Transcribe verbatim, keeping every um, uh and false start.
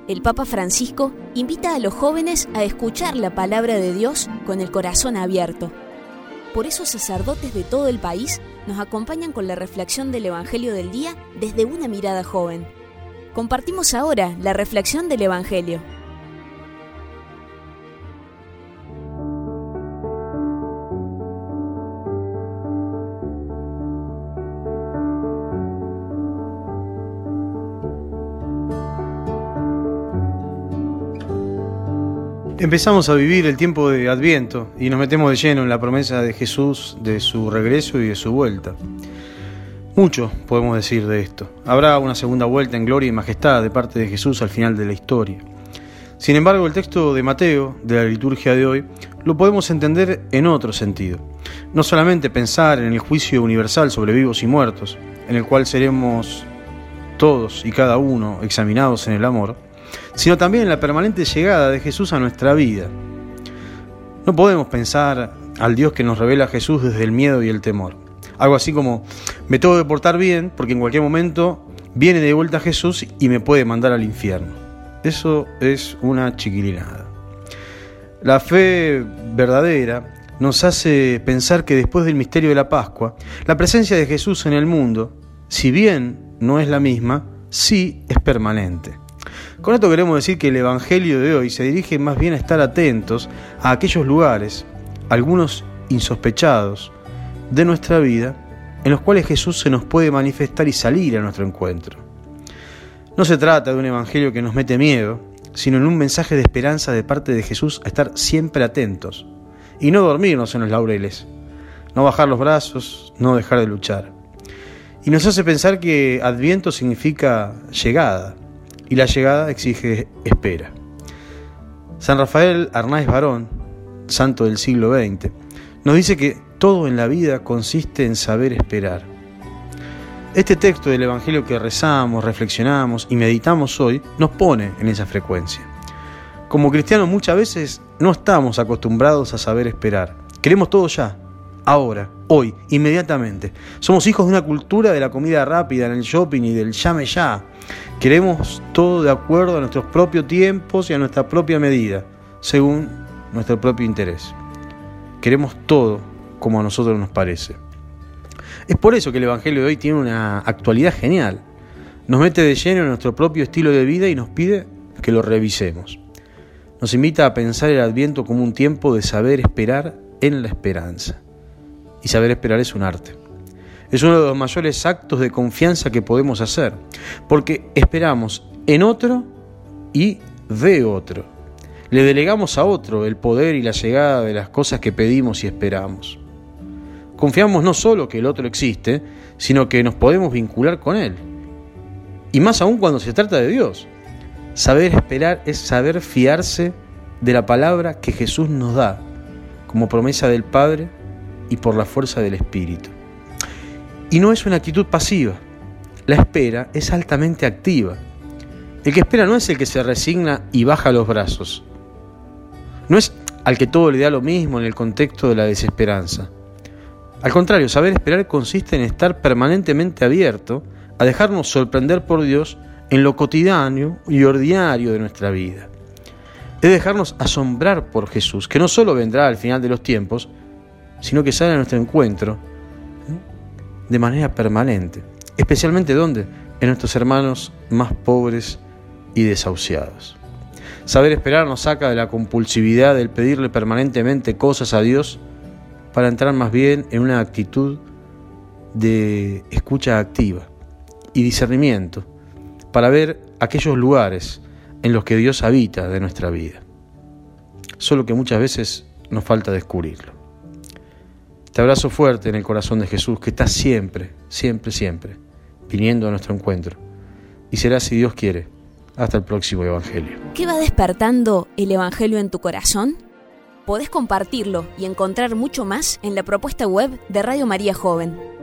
el Papa Francisco invita a los jóvenes a escuchar la palabra de Dios con el corazón abierto. Por eso sacerdotes de todo el país nos acompañan con la reflexión del Evangelio del día desde una mirada joven. Compartimos ahora la reflexión del Evangelio. Empezamos a vivir el tiempo de Adviento y nos metemos de lleno en la promesa de Jesús, de su regreso y de su vuelta. Mucho podemos decir de esto. Habrá una segunda vuelta en gloria y majestad de parte de Jesús al final de la historia. Sin embargo, el texto de Mateo, de la liturgia de hoy, lo podemos entender en otro sentido. No solamente pensar en el juicio universal sobre vivos y muertos, en el cual seremos todos y cada uno examinados en el amor, sino también en la permanente llegada de Jesús a nuestra vida. No podemos pensar al Dios que nos revela a Jesús desde el miedo y el temor. Algo así como, me tengo que portar bien porque en cualquier momento viene de vuelta Jesús y me puede mandar al infierno. Eso es una chiquilinada. La fe verdadera nos hace pensar que después del misterio de la Pascua, la presencia de Jesús en el mundo, si bien no es la misma, sí es permanente. Con esto queremos decir que el Evangelio de hoy se dirige más bien a estar atentos a aquellos lugares, algunos insospechados, de nuestra vida, en los cuales Jesús se nos puede manifestar y salir a nuestro encuentro. No se trata de un Evangelio que nos mete miedo, sino en un mensaje de esperanza de parte de Jesús a estar siempre atentos y no dormirnos en los laureles, no bajar los brazos, no dejar de luchar. Y nos hace pensar que Adviento significa llegada, y la llegada exige espera. San Rafael Arnáez Barón, santo del siglo veinte, nos dice que todo en la vida consiste en saber esperar. Este texto del Evangelio que rezamos, reflexionamos y meditamos hoy nos pone en esa frecuencia. Como cristianos muchas veces no estamos acostumbrados a saber esperar. Queremos todo ya, ahora, hoy, inmediatamente. Somos hijos de una cultura de la comida rápida en el shopping y del llame ya. Queremos todo de acuerdo a nuestros propios tiempos y a nuestra propia medida, según nuestro propio interés. Queremos todo como a nosotros nos parece. Es por eso que el Evangelio de hoy tiene una actualidad genial. Nos mete de lleno en nuestro propio estilo de vida y nos pide que lo revisemos. Nos invita a pensar el Adviento como un tiempo de saber esperar en la esperanza. Y saber esperar es un arte. Es uno de los mayores actos de confianza que podemos hacer, porque esperamos en otro y de otro. Le delegamos a otro el poder y la llegada de las cosas que pedimos y esperamos. Confiamos no solo que el otro existe, sino que nos podemos vincular con él. Y más aún cuando se trata de Dios. Saber esperar es saber fiarse de la palabra que Jesús nos da, como promesa del Padre y por la fuerza del Espíritu. Y no es una actitud pasiva. La espera es altamente activa. El que espera no es el que se resigna y baja los brazos. No es al que todo le da lo mismo en el contexto de la desesperanza. Al contrario, saber esperar consiste en estar permanentemente abierto a dejarnos sorprender por Dios en lo cotidiano y ordinario de nuestra vida. Es dejarnos asombrar por Jesús, que no solo vendrá al final de los tiempos, sino que sale a nuestro encuentro de manera permanente. Especialmente ¿dónde? En nuestros hermanos más pobres y desahuciados. Saber esperar nos saca de la compulsividad del pedirle permanentemente cosas a Dios para entrar más bien en una actitud de escucha activa y discernimiento para ver aquellos lugares en los que Dios habita de nuestra vida. Solo que muchas veces nos falta descubrirlo. Te abrazo fuerte en el corazón de Jesús, que está siempre, siempre, siempre viniendo a nuestro encuentro. Y será, si Dios quiere, hasta el próximo Evangelio. ¿Qué va despertando el Evangelio en tu corazón? Podés compartirlo y encontrar mucho más en la propuesta web de Radio María Joven.